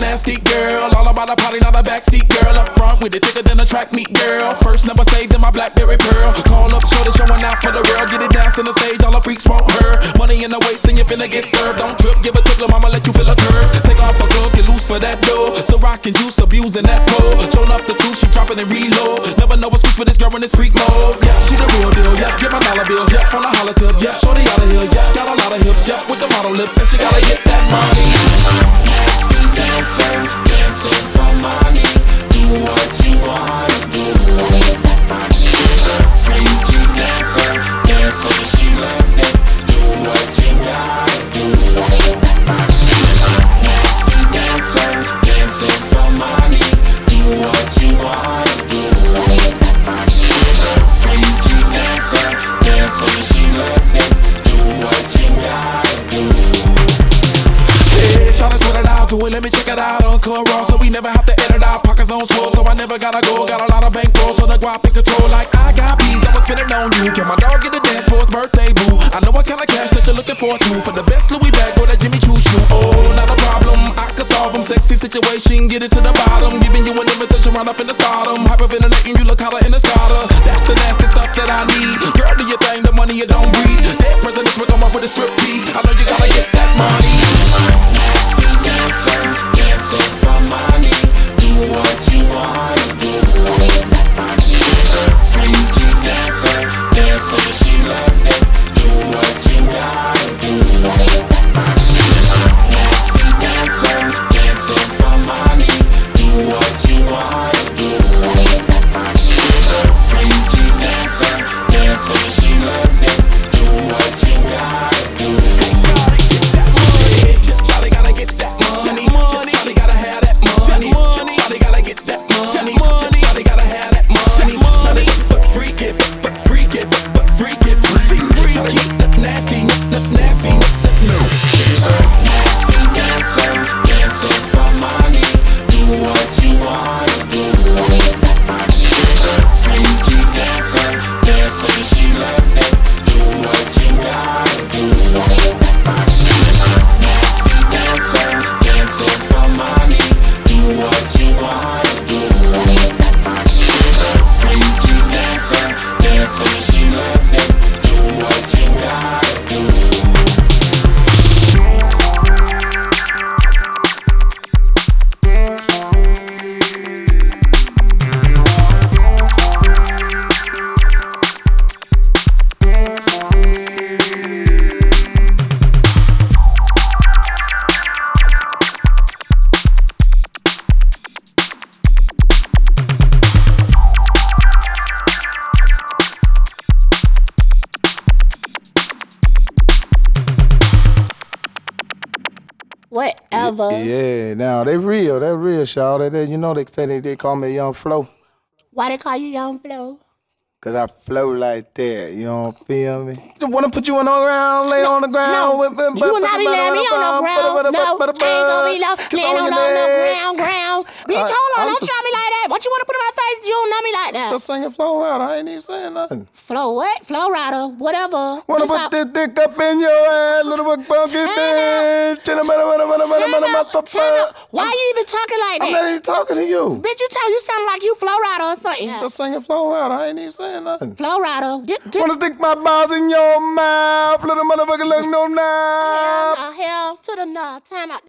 nasty girl. All about the party, not a backseat girl. Up front with it, thicker than a track meet girl. First number saved in my Blackberry Pearl. Call up shorty, showing out for the world. Get it down to the stage, all the freaks want her. Money in the waist, and you finna get served. Don't trip, give a tip, lil' mama, let you feel a curve. Take off her gloves, get loose for that dough. So rockin' juice, abusing that pole. Showing up the truth, she dropping and reload. Never know what's switch with this girl in this freak mode. Yeah, she the real deal, yeah, get my dollar bills, yeah, on the holler tip, yeah, shorty out of here, yeah, got a lot of hips, yeah, with the model lips, and she gotta get that money. Nasty dancer, dancing for money. Do what you wanna do. She's a freaky dancer, dancing, she loves it. Do what you gotta do. She's a nasty dancer, dancing for money. Do what you wanna do. She's a freaky dancer, dancing, she loves it. Do what you gotta do. Yeah, shout out to it out, do it, let me check it out on Cut Raw, so we never have to edit our pockets on swole, so I never gotta go, got a lot of bankroll, so the guap in control, like I got bees, I was spinning on you, can my dog get a dance for his birthday, boo? I know what kind of cash that you're looking for too, for the best Louis bag or that Jimmy Choo shoe, oh, not a problem, I can solve them, sexy situation, get it to the bottom, giving you an invitation right up in the stardom, hyperventilating, you look hotter in the starter, that's the nasty stuff that I need, girl, do your thing, the money you don't breathe, dead presidents will come up with a striptease, I know you gotta get that money. Nasty dancer, dancing for money. Do what you wanna do. She's a freaky dancer, dancing, she loves it. Do what you gotta do. She's a nasty dancer, dancing for money. Do what you wanna do. She's a freaky dancer, dancing, she loves it. Do what you gotta do. Hey, shawty, get that money. Shawty gotta get that money. Shawty gotta have that money. Shawty gotta get that money. Shawty gotta have that money. Shawty, but freak it, but freak it, but freak it. Shawty, nasty, nasty, no. She's a nasty dancer, dancing for money. Do what you wanna do. She's a freaky dancer, dancing, she loves it. Do what you gotta do. She's a nasty dancer, dancing for money. Do what you wanna do. She's a freaky dancer, dancing, she loves it. Do what you gotta do. Whatever. Yeah, now they real, y'all. You know they say they call me Young Flo. Why they call you Young Flo? Cause I flow like that, you don't feel me? Just wanna put you on the ground, lay on the ground. No, you will not be laying me on no ground. No, I ain't gonna be laying on no ground. Bitch, hold on, don't try me like that. What you wanna put in my face? You don't know me like that. Just singing Flow Rider, I ain't even saying nothing. Flow what? Flow Rider, whatever. Wanna put this dick up in your ass, little funky bitch. Why you even talking like that? I'm not even talking to you. Bitch, you sound like you Flow Rider or something. Just singing Flow Rider, I ain't even saying nothing. Flow Rider. Wanna stick my balls in your mouth, little motherfucker, look no now. Hell to the no. Time out.